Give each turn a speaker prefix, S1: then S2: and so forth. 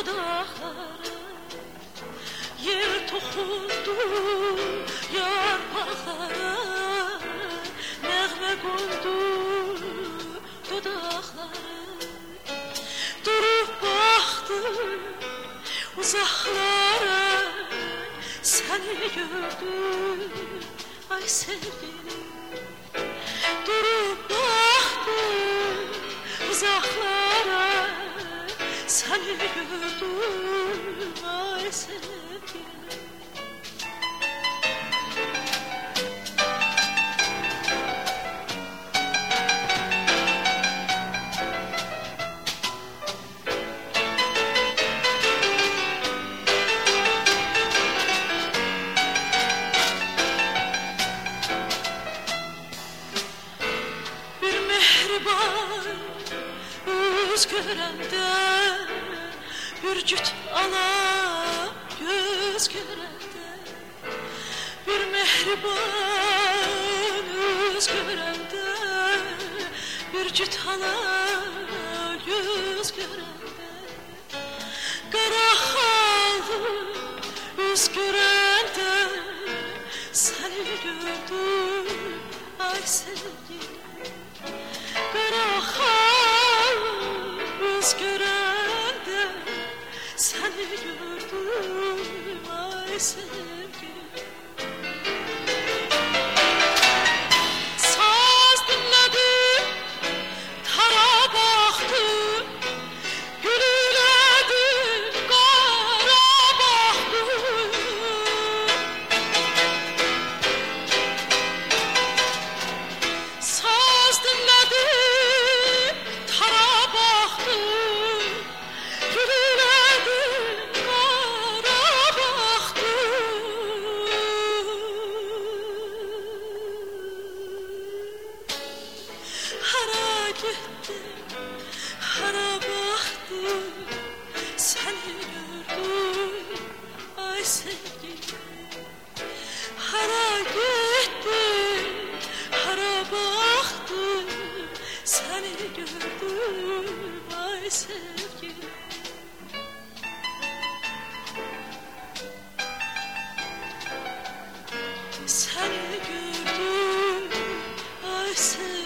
S1: dudakları, yer toxundu yarpaqlara, nəğmə qondu dudakları. Durub baxdım uzaqlara, səni gördüm ay sevgilim. Durub baxdım uzaqlara, səni gördüm ay sevgilim. Göz görəndə, bir cüt ala göz görəndə, bir mehriban göz görəndə, bir cüt ala göz görəndə, qara xallı üz görəndə, səni gördüm ay sevgilim. Qara xallı üz görəndə, səni gördüm ay sevgilim. Saz dinlədim, tara baxdım, gülülədim, qara baxdım. Saz dinlədim, tara baxdım, gülülədim, qara baxdım. Hara getdim, hara baxdım, səni gördüm ay sevgilim. Hara getdim, hara baxdım, səni gördüm ay sevgilim. Səni gördüm ay sevgilim.